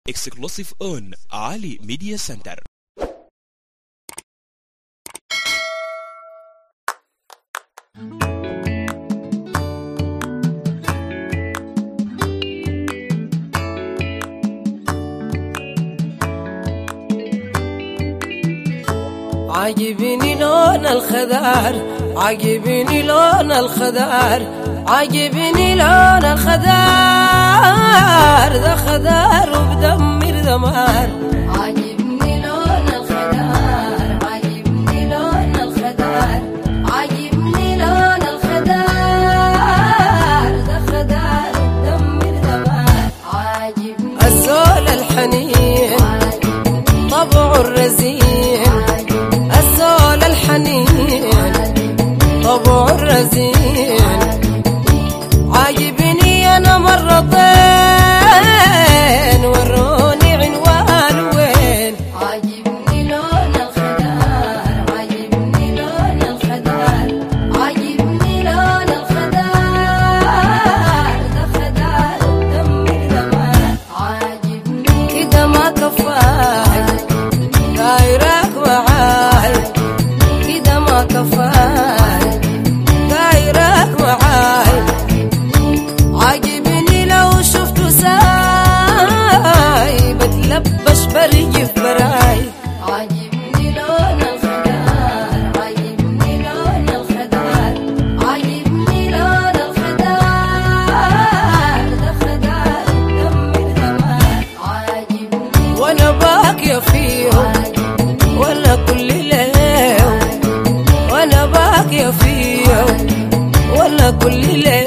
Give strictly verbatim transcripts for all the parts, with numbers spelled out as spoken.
Exclusive on Ali Media Center. عاجبني لون الخضار، عاجبني لون الخضار، عاجبني لون الخضار، ذا خضار وبدمر دمار. عاجبني لون الخضار، عاجبني لون الخضار، عاجبني لون الخضار، ذا خضار وبدمر دمار. عاجبني الزول الحنين، طبعه الرزين، الزول الحنين، طبعه الرزين. عاجبني أنا مرتين، وروني عنوان وين. عاجبني لون الخضار، عاجبني لون الخضار، عاجبني لون الخضار، ذا خضار ودمر دمار. عاجبني كده ما كفاي، غيرك معاي، كده ما كفاي، غيرك معاي. عاجبني لو شفته ساي، بتلبش برجف براي. عاجبني لون الخضار، عاجبني لون الخضار، عاجبني لون الخضار، ذا خضار ودمر دمار. عاجبني وانا باقية فيهم ولا كل ليل، وانا باقية فيهم ولا كل ليل.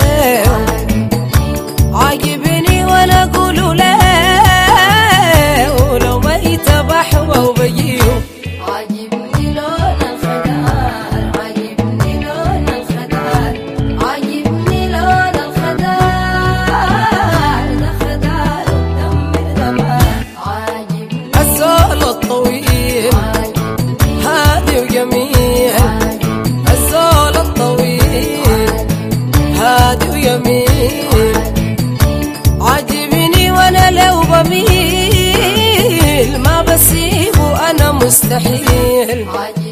عاجبني وانا اقوله ليه، ولو ما يتبحوا وبجيو. عاجبني لون الخضار، عاجبني لون الخضار، عاجبني لون الخضار، ذا خضار ودمر دمار. عاجبني الزول الطويل هادي وجميل، الزول الطويل هادي وجميل. عاجبني وانا لو بميل، ما بسيبه انا مستحيل.